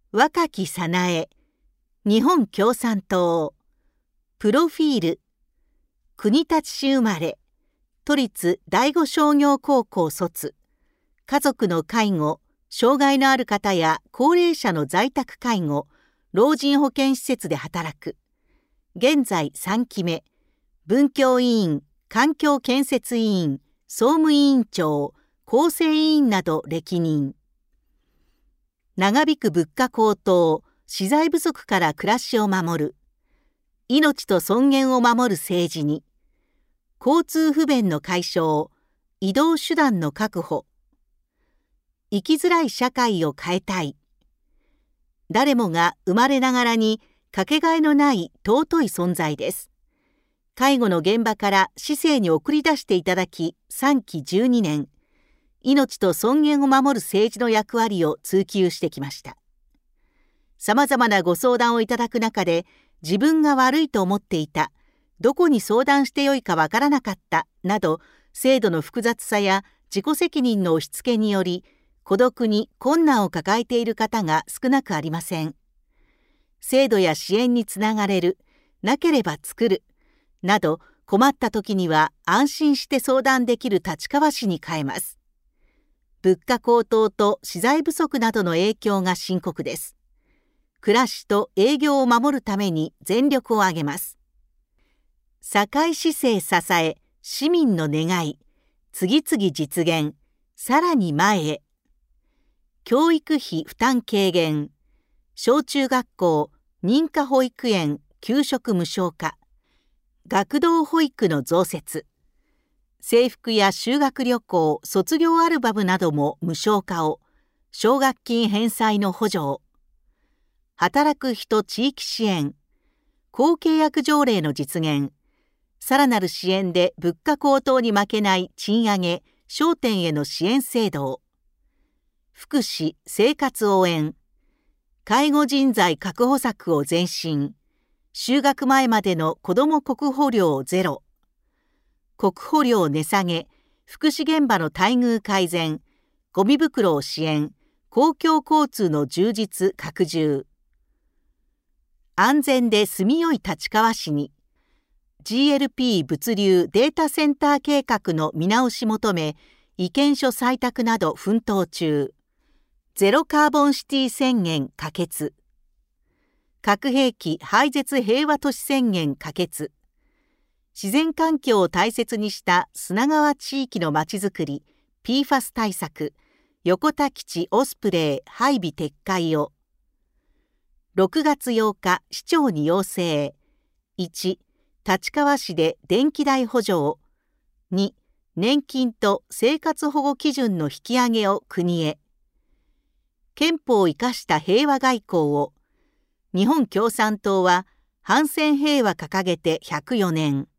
若き早苗、日本共産党、プロフィール、国立市生まれ、都立第五商業高校卒、家族の介護、障害のある方や高齢者の在宅介護、老人保健施設で働く。現在3期目、文教委員、環境建設委員、総務委員長、構成委員など歴任。長引く物価高騰、資材不足から暮らしを守る。命と尊厳を守る政治に。交通不便の解消、移動手段の確保。生きづらい社会を変えたい。誰もが生まれながらにかけがえのない尊い存在です。介護の現場から市政に送り出していただき、3期12年、命と尊厳を守る政治の役割を追求してきました。さまざまなご相談をいただく中で、自分が悪いと思っていた、どこに相談してよいかわからなかったなど、制度の複雑さや自己責任の押し付けにより、孤独に困難を抱えている方が少なくありません。制度や支援につながれる、なければ作る、など困った時には安心して相談できる立川市に変えます。物価高騰と資材不足などの影響が深刻です。暮らしと営業を守るために全力を挙げます。堺市政支え、市民の願い、次々実現、さらに前へ。教育費負担軽減、小中学校、認可保育園、給食無償化、学童保育の増設、制服や修学旅行、卒業アルバムなども無償化を、奨学金返済の補助を、働く人地域支援、公契約条例の実現、さらなる支援で物価高騰に負けない賃上げ、商店への支援制度を、福祉・生活応援、介護人材確保策を前進、就学前までの子ども国保料ゼロ、国保料値下げ、福祉現場の待遇改善、ゴミ袋を支援、公共交通の充実拡充。安全で住みよい立川市に、GLP 物流データセンター計画の見直し求め、意見書採択など奮闘中。ゼロカーボンシティ宣言可決。核兵器廃絶平和都市宣言可決。自然環境を大切にした砂川地域のまちづくり、PFAS 対策、横田基地オスプレイ配備撤回を。6月8日、市長に要請。1、立川市で電気代補助を。2、年金と生活保護基準の引き上げを国へ。憲法を生かした平和外交を。日本共産党は反戦平和掲げて104年。